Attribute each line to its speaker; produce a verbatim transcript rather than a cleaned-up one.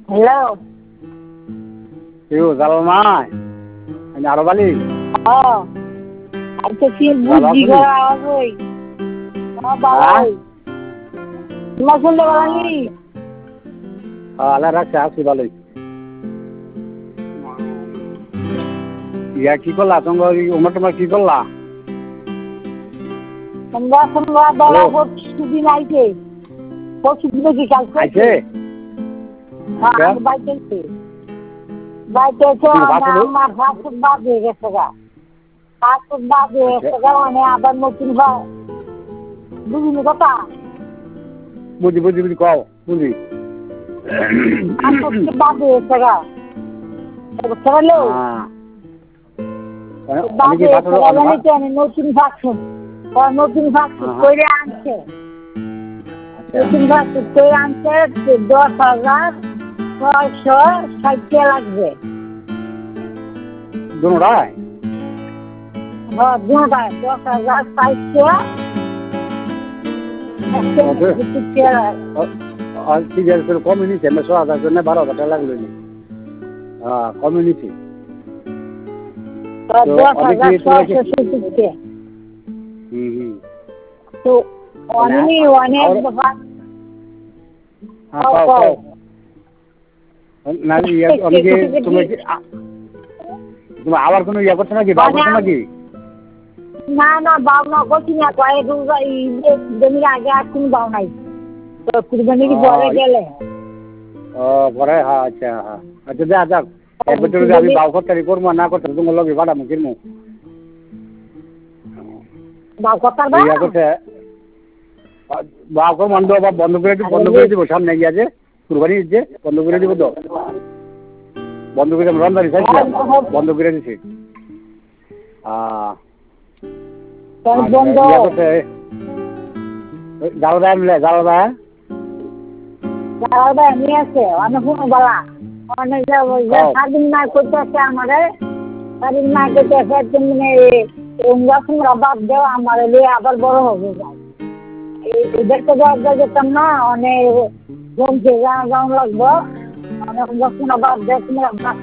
Speaker 1: hello
Speaker 2: কেউ জালাল নাই আমি আরো বালি
Speaker 1: ও আচ্ছা কি বুঝি গলা আওয়াজ হই হ্যাঁ বাবা তোমার শুনতে পারি
Speaker 2: আল্লাহ রাখছে আছি ভালোই ইয়া কি করলা তোমরা ওমর তোমার কি করলা
Speaker 1: তোমরা তোমরা বলা প্রতিদিন আইছে প্রতিদিন কি কালকে
Speaker 2: আইছে
Speaker 1: হ্যাঁ বাইতে বাইতে তো আমার ফাঁসুর বাদ হয়ে গেছে গা ফাঁসুর বাদ হয়ে গেছে গা মানে আবার নতুন ভাই বুঝিনি কথা
Speaker 2: বুঝি বুঝি বুঝি কও বুঝি
Speaker 1: ফাঁসুর বাদ হয়ে গেছে গা বুঝতে পারলো বাদ হয়ে গেছে গা মানে নতুন ফাঁসুর নতুন ফাঁসুর করে আনছে নতুন ফাঁসুর করে আনছে দশ হাজার ছয়শো ষাট টাকা লাগবে
Speaker 2: দুটায়
Speaker 1: হ্যাঁ দুটায় দশ হাজার ষাটশো
Speaker 2: ঠিক আছে কমে নিচ্ছে ছ হাজার জন্য বারো হাজার টাকা লাগলো হ্যাঁ কমে নিচ্ছি
Speaker 1: দশ হাজার ছয়শো সত্তর টাকা
Speaker 2: হুম হুম
Speaker 1: তো অনেক অনেক
Speaker 2: না অনেকে তুমি তোমার আবার কোনো ইয়া করছো নাকি বাবা করছো নাকি
Speaker 1: না না বাউ না করছি না কয়েক জমির আগে আর কোনো বাউ নাই তো কুরবানি কি পরে গেলে
Speaker 2: ও পরে হ্যাঁ আচ্ছা হ্যাঁ আচ্ছা যা যাক এক বছর যদি আমি বাউ করতে করবো না করতে তোমার লগে ভাড়া মুখির মু
Speaker 1: বাউ করতার বা
Speaker 2: ইয়া করতে বাউ কর বন্ধ বন্ধ করে বন্ধ করে দিব সামনে গিয়ে যে কুরবানি যে বন্ধ করে দিব তো বন্ধ করে রমজানি চাইছি বন্ধ করে দিছি
Speaker 1: বন্ধ
Speaker 2: জাল ভাই মিলে জাল ভাই
Speaker 1: জাল ভাই নিয়ে আসে অনেক কোনো বলা অনেক স্বাধীন না করতে আসে আমাদের স্বাধীন না করতে আসে তুমি তোমরা বাদ দেও আমার আবার বড় হবে যায় এদেরকে যাওয়া যেতাম না অনেক জমছে জানা যাওয়া লাগবো অনেক বাদ দেও তোমরা